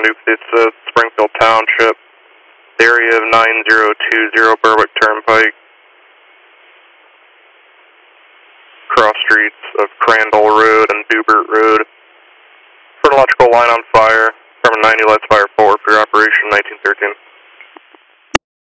It's Springfield Township, area of 9020 Berwick Turnpike, cross streets of Crandall Road and Dubert Road. For an electrical line on fire, from 90 Let's Fire 4 for your operation 1913.